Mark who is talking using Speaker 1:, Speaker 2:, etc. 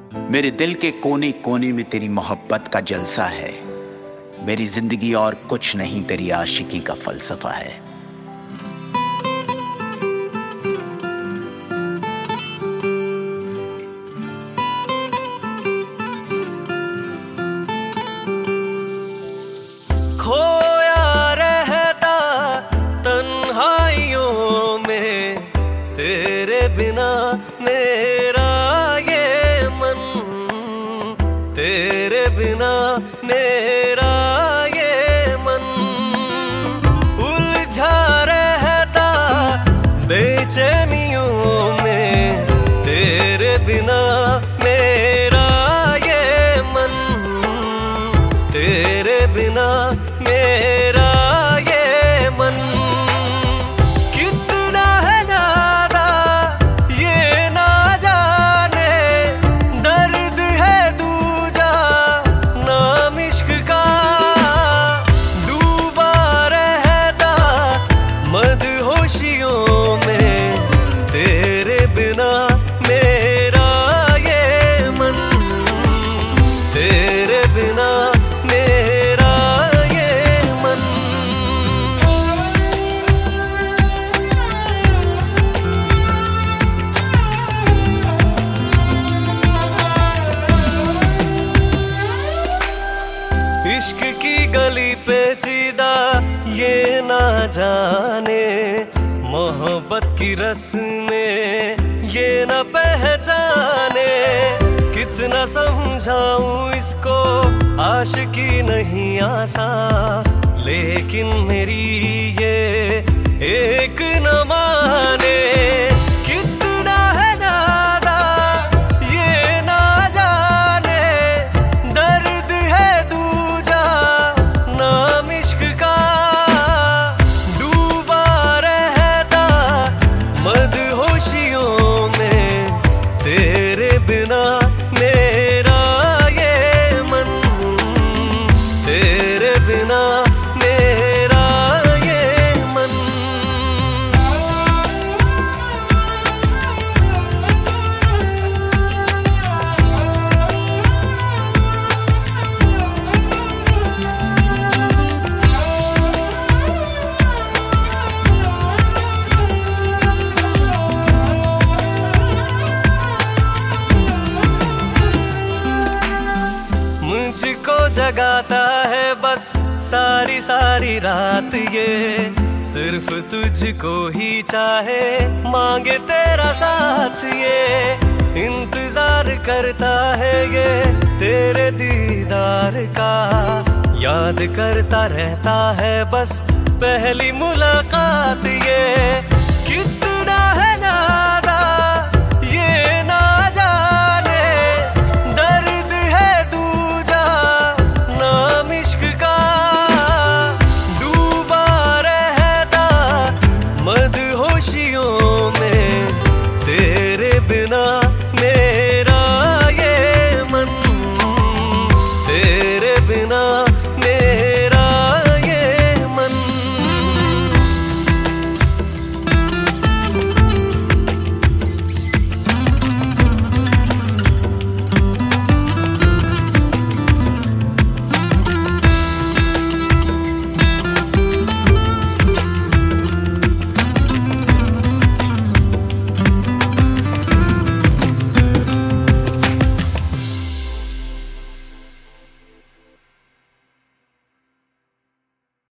Speaker 1: मेरे दिल के कोने कोने में तेरी मोहब्बत का जलसा है। मेरी जिंदगी और कुछ नहीं, तेरी आशिकी का फलसफा है।
Speaker 2: खोया रहता तन्हाइयों में तेरे बिना मेरा ये मन, तेरे बिना मेरा ये मन। उलझा रहता बेचैनियों में तेरे बिना मेरा ये मन, तेरे बिना मेरा ये मन। कितना है नादा ये ना जाने, दर्द है दूजा नाम इश्क का। डूबा रहता मदहोशियों में तेरे बिना मेरा ये मन, तेरे बिना मेरा ये मन। इश्क की गली पे सीधा ये ना जाने, मोहब्बत की रस्में ये न पहचाने। कितना समझाऊं इसको, आशिकी नहीं आसान, लेकिन मेरी ये एक न माने। कितना है नादा ये ना जाने, दर्द है दूजा नाम इश्क का। डूबा रहता मदहोशियों में तेरे बिना मेरा ये मन, तेरे बिना मेरा ये मन। मुझको जगाता है बस सारी सारी रात ये, सिर्फ तुझको ही चाहे मांगे तेरा साथ ये। इंतजार करता है ये तेरे दीदार का, याद करता रहता है बस पहली मुलाकात ये।